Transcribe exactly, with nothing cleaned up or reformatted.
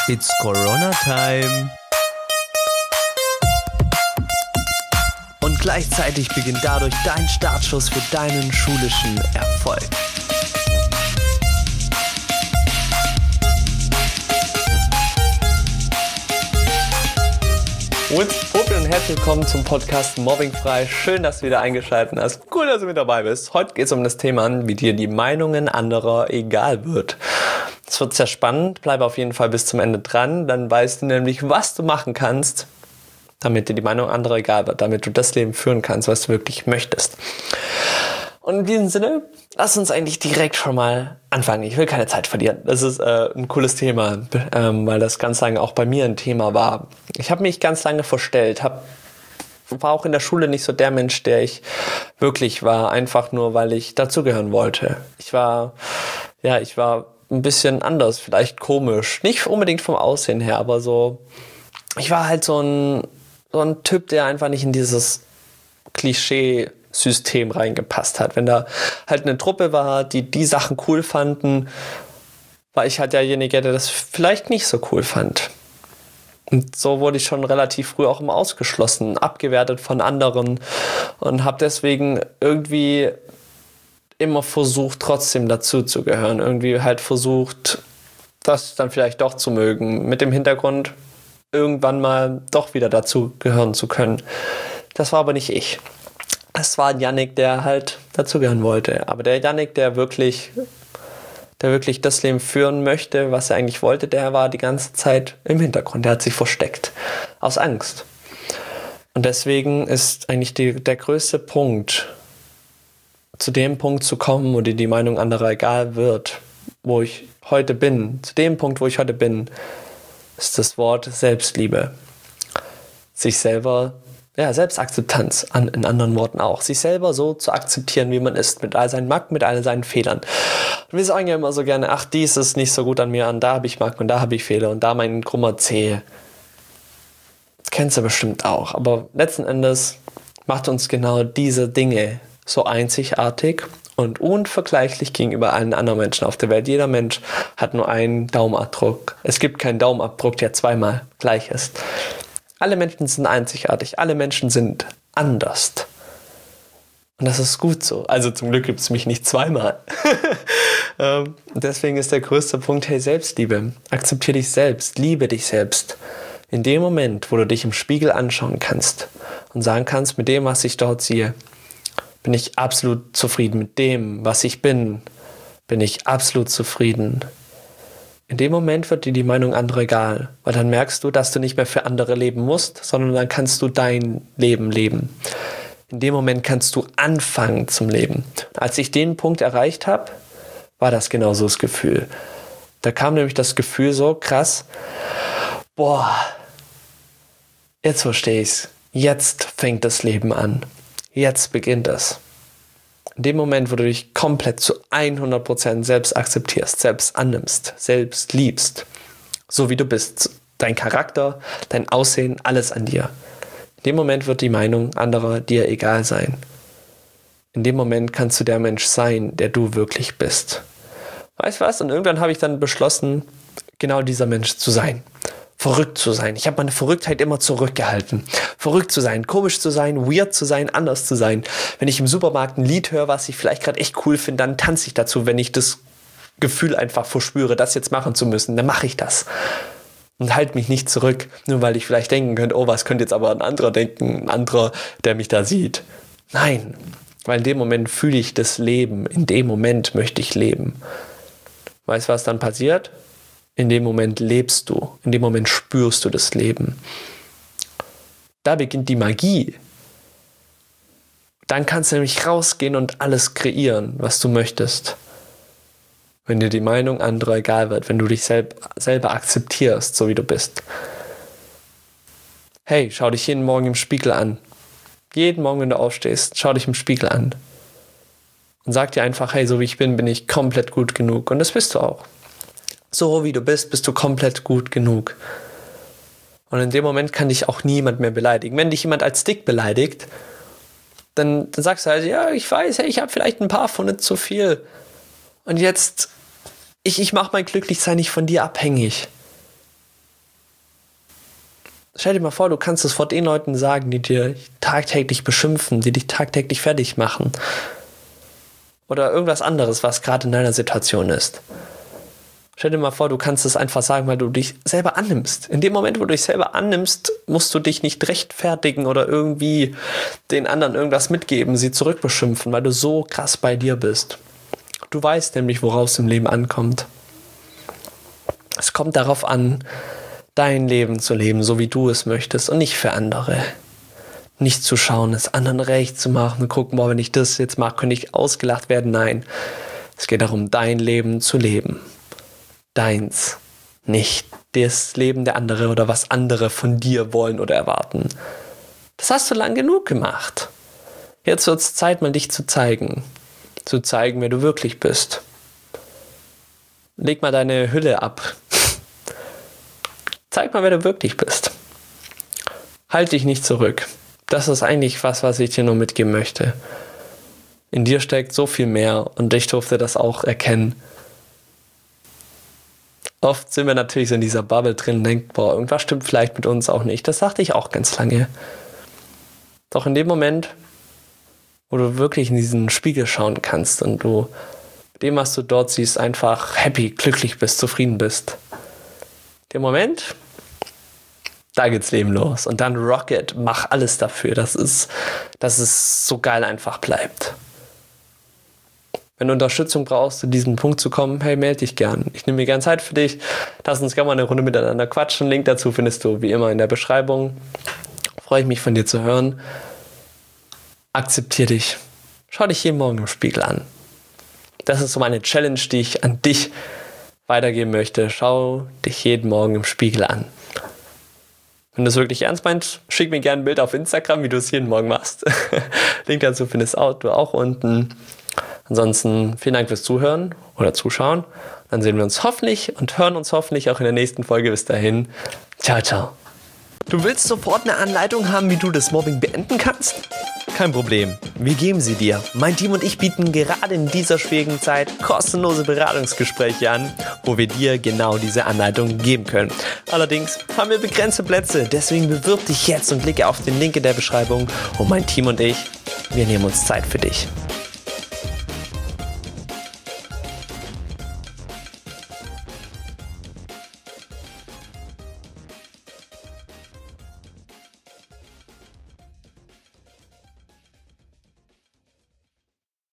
It's Corona Time. Und gleichzeitig beginnt dadurch dein Startschuss für deinen schulischen Erfolg. What's up und herzlich willkommen zum Podcast Mobbingfrei. Schön, dass du wieder eingeschaltet hast. Cool, dass du mit dabei bist. Heute geht es um das Thema, wie dir die Meinungen anderer egal wird. Es wird sehr spannend. Bleib auf jeden Fall bis zum Ende dran. Dann weißt du nämlich, was du machen kannst, damit dir die Meinung anderer egal wird. Damit du das Leben führen kannst, was du wirklich möchtest. Und in diesem Sinne, lass uns eigentlich direkt schon mal anfangen. Ich will keine Zeit verlieren. Das ist äh, ein cooles Thema, ähm, weil das ganz lange auch bei mir ein Thema war. Ich habe mich ganz lange verstellt, hab, war auch in der Schule nicht so der Mensch, der ich wirklich war, einfach nur, weil ich dazugehören wollte. Ich war, ja, ich war ein bisschen anders, vielleicht komisch. Nicht unbedingt vom Aussehen her, aber so, ich war halt so ein, so ein Typ, der einfach nicht in dieses Klischee System reingepasst hat. Wenn da halt eine Truppe war, die die Sachen cool fanden, war ich halt derjenige, der das vielleicht nicht so cool fand. Und so wurde ich schon relativ früh auch immer ausgeschlossen, abgewertet von anderen und habe deswegen irgendwie immer versucht, trotzdem dazu zu gehören. Irgendwie halt versucht, das dann vielleicht doch zu mögen, mit dem Hintergrund, irgendwann mal doch wieder dazu gehören zu können. Das war aber nicht ich. Es war Yannick, der halt dazugehören wollte. Aber der Yannick, der wirklich, der wirklich das Leben führen möchte, was er eigentlich wollte, der war die ganze Zeit im Hintergrund. Der hat sich versteckt. Aus Angst. Und deswegen ist eigentlich die, der größte Punkt, zu dem Punkt zu kommen, wo dir die Meinung anderer egal wird, wo ich heute bin, zu dem Punkt, wo ich heute bin, ist das Wort Selbstliebe. Sich selber Ja, Selbstakzeptanz, an, in anderen Worten auch. Sich selber so zu akzeptieren, wie man ist, mit all seinen Macken, mit all seinen Fehlern. Und wir sagen ja immer so gerne, ach, dies ist nicht so gut an mir, an da habe ich Macken und da habe ich Fehler und da mein krummer Zeh. Das kennst du bestimmt auch. Aber letzten Endes macht uns genau diese Dinge so einzigartig und unvergleichlich gegenüber allen anderen Menschen auf der Welt. Jeder Mensch hat nur einen Daumenabdruck. Es gibt keinen Daumenabdruck, der zweimal gleich ist. Alle Menschen sind einzigartig, alle Menschen sind anders. Und das ist gut so. Also zum Glück gibt es mich nicht zweimal. ähm, deswegen ist der größte Punkt, hey, Selbstliebe. Akzeptiere dich selbst, liebe dich selbst. In dem Moment, wo du dich im Spiegel anschauen kannst und sagen kannst, mit dem, was ich dort sehe, bin ich absolut zufrieden. Mit dem, was ich bin, bin ich absolut zufrieden. In dem Moment wird dir die Meinung anderer egal, weil dann merkst du, dass du nicht mehr für andere leben musst, sondern dann kannst du dein Leben leben. In dem Moment kannst du anfangen zum Leben. Als ich den Punkt erreicht habe, war das genauso das Gefühl. Da kam nämlich das Gefühl so krass, boah, jetzt verstehe ich's. Jetzt fängt das Leben an. Jetzt beginnt es. In dem Moment, wo du dich komplett zu hundert Prozent selbst akzeptierst, selbst annimmst, selbst liebst, so wie du bist, dein Charakter, dein Aussehen, alles an dir. In dem Moment wird die Meinung anderer dir egal sein. In dem Moment kannst du der Mensch sein, der du wirklich bist. Weißt du was? Und irgendwann habe ich dann beschlossen, genau dieser Mensch zu sein. Verrückt zu sein. Ich habe meine Verrücktheit immer zurückgehalten. Verrückt zu sein, komisch zu sein, weird zu sein, anders zu sein. Wenn ich im Supermarkt ein Lied höre, was ich vielleicht gerade echt cool finde, dann tanze ich dazu. Wenn ich das Gefühl einfach verspüre, das jetzt machen zu müssen, dann mache ich das. Und halte mich nicht zurück, nur weil ich vielleicht denken könnte, oh, was könnte jetzt aber ein anderer denken, ein anderer, der mich da sieht. Nein, weil in dem Moment fühle ich das Leben. In dem Moment möchte ich leben. Weißt du, was dann passiert? In dem Moment lebst du, in dem Moment spürst du das Leben. Da beginnt die Magie. Dann kannst du nämlich rausgehen und alles kreieren, was du möchtest. Wenn dir die Meinung anderer egal wird, wenn du dich selb- selber akzeptierst, so wie du bist. Hey, schau dich jeden Morgen im Spiegel an. Jeden Morgen, wenn du aufstehst, schau dich im Spiegel an. Und sag dir einfach, hey, so wie ich bin, bin ich komplett gut genug. Und das bist du auch. So wie du bist, bist du komplett gut genug. Und in dem Moment kann dich auch niemand mehr beleidigen. Wenn dich jemand als dick beleidigt, dann, dann sagst du halt, ja, ich weiß, hey, ich habe vielleicht ein paar Pfunde zu viel. Und jetzt, ich, ich mache mein Glücklichsein nicht von dir abhängig. Stell dir mal vor, du kannst es vor den Leuten sagen, die dir tagtäglich beschimpfen, die dich tagtäglich fertig machen. Oder irgendwas anderes, was gerade in deiner Situation ist. Stell dir mal vor, du kannst es einfach sagen, weil du dich selber annimmst. In dem Moment, wo du dich selber annimmst, musst du dich nicht rechtfertigen oder irgendwie den anderen irgendwas mitgeben, sie zurückbeschimpfen, weil du so krass bei dir bist. Du weißt nämlich, worauf es im Leben ankommt. Es kommt darauf an, dein Leben zu leben, so wie du es möchtest und nicht für andere. Nicht zu schauen, es anderen recht zu machen und gucken, boah, wenn ich das jetzt mache, könnte ich ausgelacht werden. Nein, es geht darum, dein Leben zu leben. Deins, nicht das Leben der anderen oder was andere von dir wollen oder erwarten. Das hast du lang genug gemacht. Jetzt wird es Zeit, mal dich zu zeigen. Zu zeigen, wer du wirklich bist. Leg mal deine Hülle ab. Zeig mal, wer du wirklich bist. Halt dich nicht zurück. Das ist eigentlich was, was ich dir nur mitgeben möchte. In dir steckt so viel mehr und ich durfte das auch erkennen. Oft sind wir natürlich so in dieser Bubble drin und denken, boah, irgendwas stimmt vielleicht mit uns auch nicht. Das sagte ich auch ganz lange. Doch in dem Moment, wo du wirklich in diesen Spiegel schauen kannst und du dem, was du dort siehst, einfach happy, glücklich bist, zufrieden bist. Der Moment, da geht's Leben los. Und dann rock it, mach alles dafür, dass es, dass es so geil einfach bleibt. Wenn du Unterstützung brauchst, zu diesem Punkt zu kommen, hey, melde dich gern. Ich nehme mir gern Zeit für dich. Lass uns gerne mal eine Runde miteinander quatschen. Link dazu findest du wie immer in der Beschreibung. Freue ich mich von dir zu hören. Akzeptier dich. Schau dich jeden Morgen im Spiegel an. Das ist so meine Challenge, die ich an dich weitergeben möchte. Schau dich jeden Morgen im Spiegel an. Wenn du es wirklich ernst meinst, schick mir gerne ein Bild auf Instagram, wie du es jeden Morgen machst. Link dazu findest du auch unten. Ansonsten vielen Dank fürs Zuhören oder Zuschauen. Dann sehen wir uns hoffentlich und hören uns hoffentlich auch in der nächsten Folge. Bis dahin. Ciao, ciao. Du willst sofort eine Anleitung haben, wie du das Mobbing beenden kannst? Kein Problem, wir geben sie dir. Mein Team und ich bieten gerade in dieser schwierigen Zeit kostenlose Beratungsgespräche an, wo wir dir genau diese Anleitung geben können. Allerdings haben wir begrenzte Plätze, deswegen bewirb dich jetzt und klicke auf den Link in der Beschreibung und mein Team und ich, wir nehmen uns Zeit für dich.